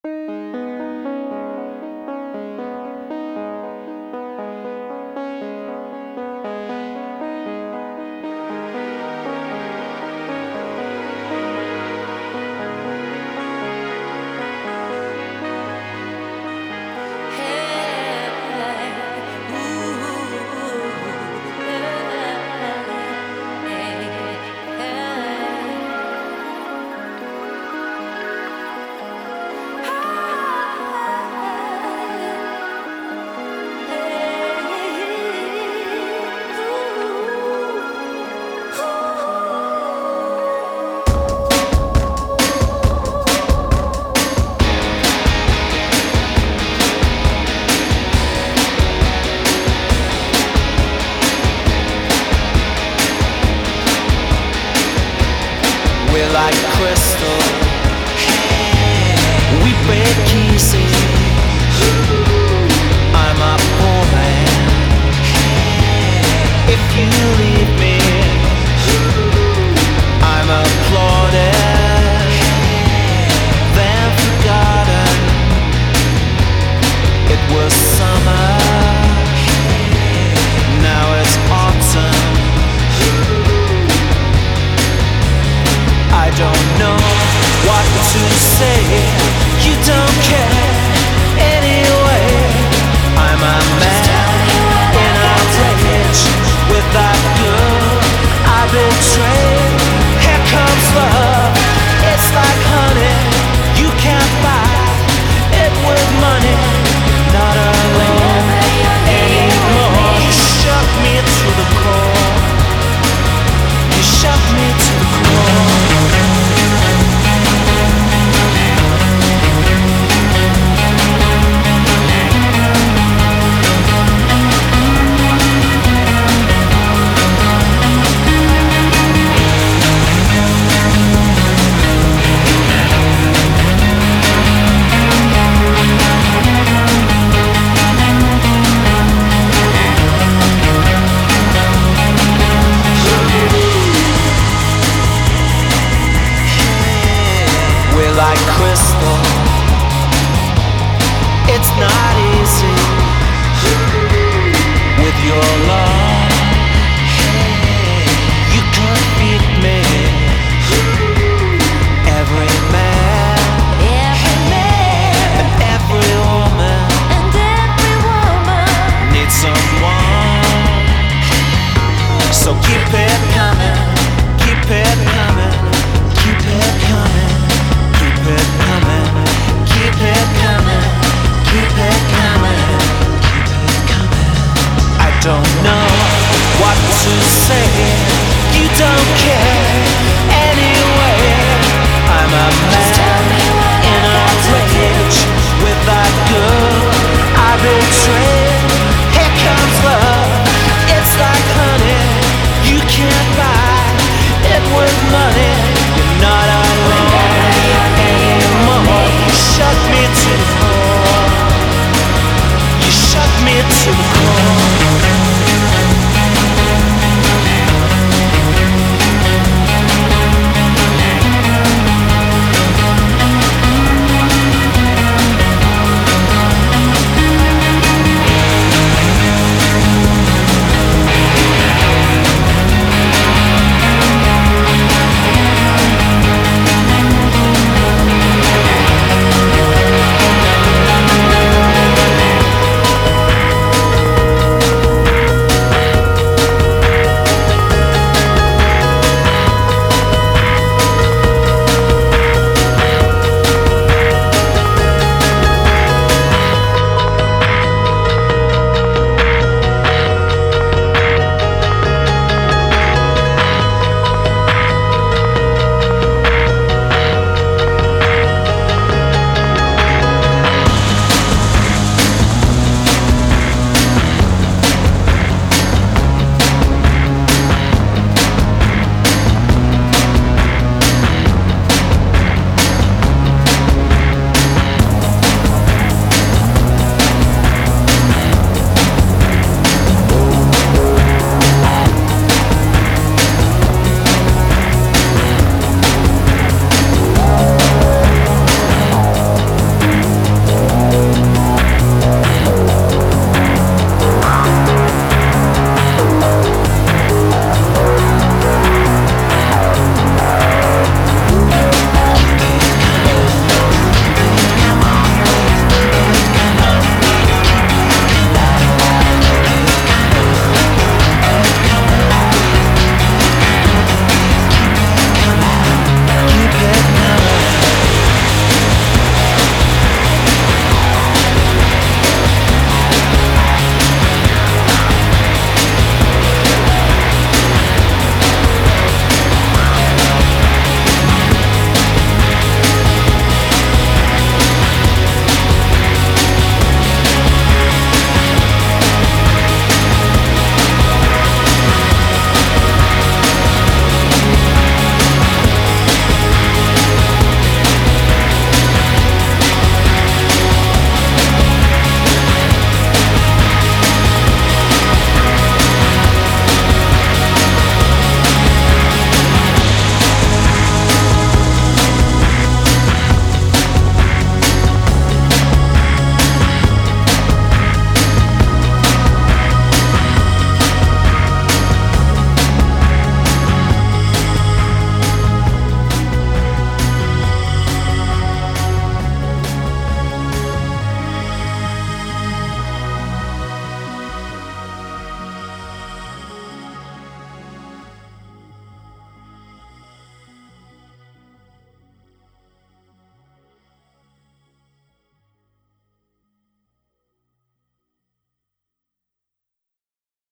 We're like crystal. We break easy. I'm a poor man. If you leave me, I'm applauded, then forgotten. It was summer, now it's autumn. I don't know what to say. You don't care anyway. I'm a man in a rage with that girl I betrayed. Here comes love. It's like honey. You can't buy it with money. Not alone anymore. You shook me to the core. You shook me to the core. Like crystal, it's not easy.